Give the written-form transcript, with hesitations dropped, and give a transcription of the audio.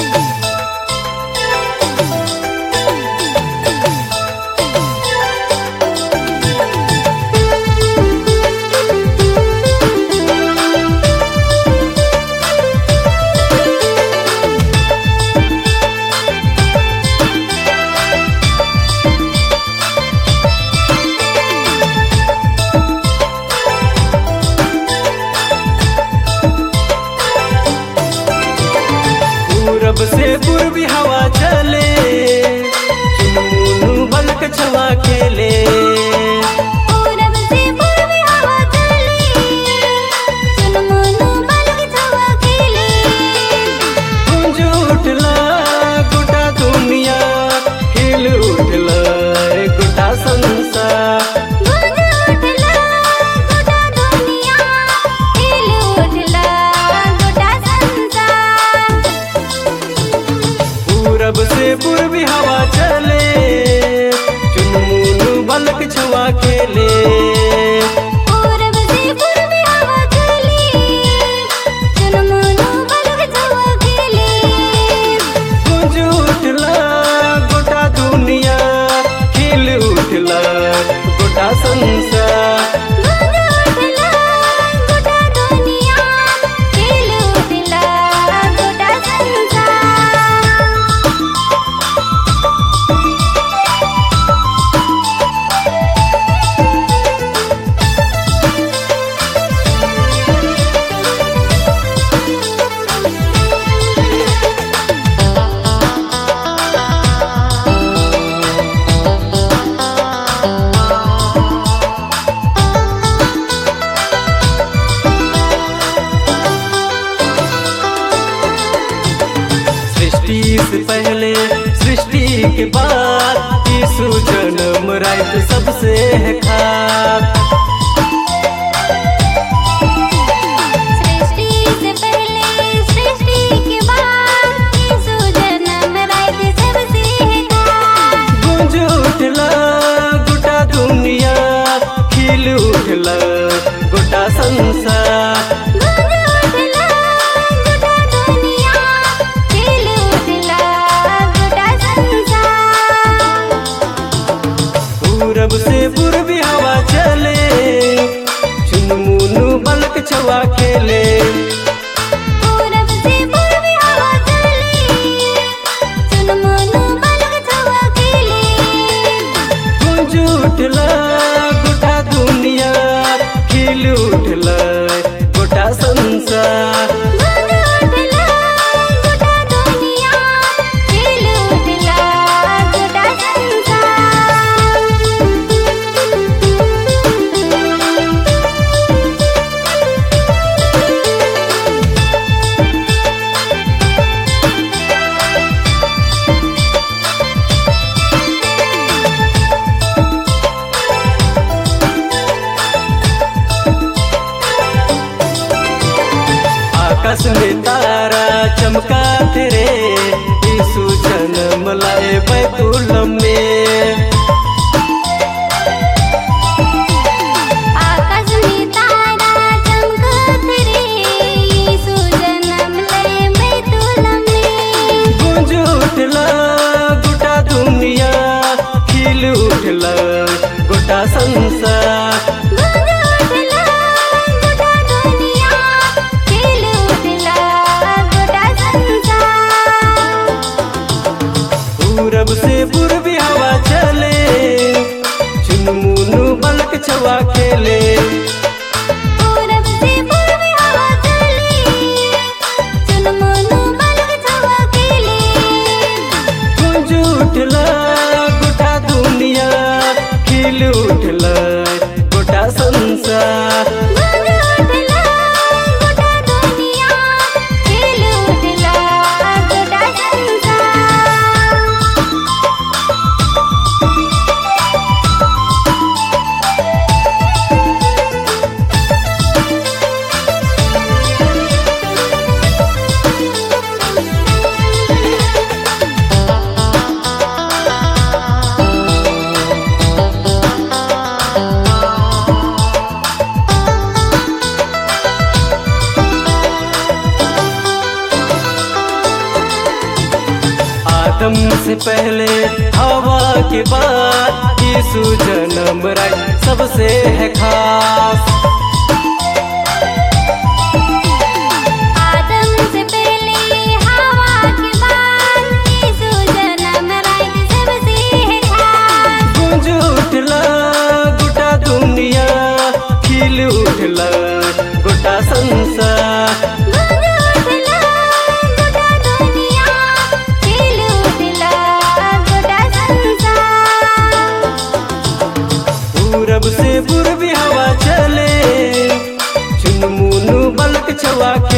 पूरब से पूर्वी हवा चले, चुनमुन बलक छवा खेले। पूरब से पूर्वी हवा चले, चुनमुन बलक छवा खेले। गूंज उठला गोटा दुनिया, हिल उठला गोटा संसार। गूंज उठला गोटा दुनिया, हिल उठला गोटा संसार। पूरब से पूर्वी हवा चले, चुनमुन बलक छवा खेले। पूरब से पूर्वी हवा चले, चुनमुन बलक छवा खेले। गूंज उठला गोटा दुनिया, हिल उठला गोटा संसार। गूंज उठला गोटा दुनिया, हिल उठला गोटा संसार। सृष्टि से पहले सृष्टि के बाद, यीशु जन्म रात सबसे है खास। सृष्टि से पहले सृष्टि के बाद, यीशु जन्म रात सबसे है खास। गूंज उठला गोटा दुनिया, खिल उठला गोटा संसार। गूंज उठला गोटा दुनिया, हिल उठला गोटा संसार। पूरब से पूर्वी हवा चले, चुनमुन बलक छवा खेले। पूरब से पूर्वी हवा चले, चुनमुन बलक छवा खेले। गूंज उठला गोटा दुनिया, खिल उठला गोटा संसार। गूंज उठला गोटा दुनिया, हिल उठला गोटा संसार। आकाश में तारा चमका तेरे, यीशु जन्म लाए बैतुलहम में। आकाश में तारा चमकत रे, यीशु जन्म ले बैतुलहम में। गूंज उठला गोटा दुनिया, खिल उठला गोटा संसार। गूंज उठला गोटा दुनिया, हिल उठला गोटा संसार। पूरब से पूर्वी हवा चले, चुनमुन बलक छवा खेले। पूरब से पूर्वी हवा चले, चुनमुन बलक छवा खेले। गूंज उठला गोटा दुनिया, खिल उठला गोटा संसार। गूंज उठला गोटा दुनिया, हिल उठला गोटा संसार। आदम से पहले हवा के बाद यीशु जन्म राय सबसे है खास। आदम से पहले हवा के बाद यीशु जन्म राय सबसे है खास। गूंज उठला गोटा दुनिया, खिल उठला गोटा संसार। पूरब से पूर्वी हवा चले, चुनमुनु बलक छवा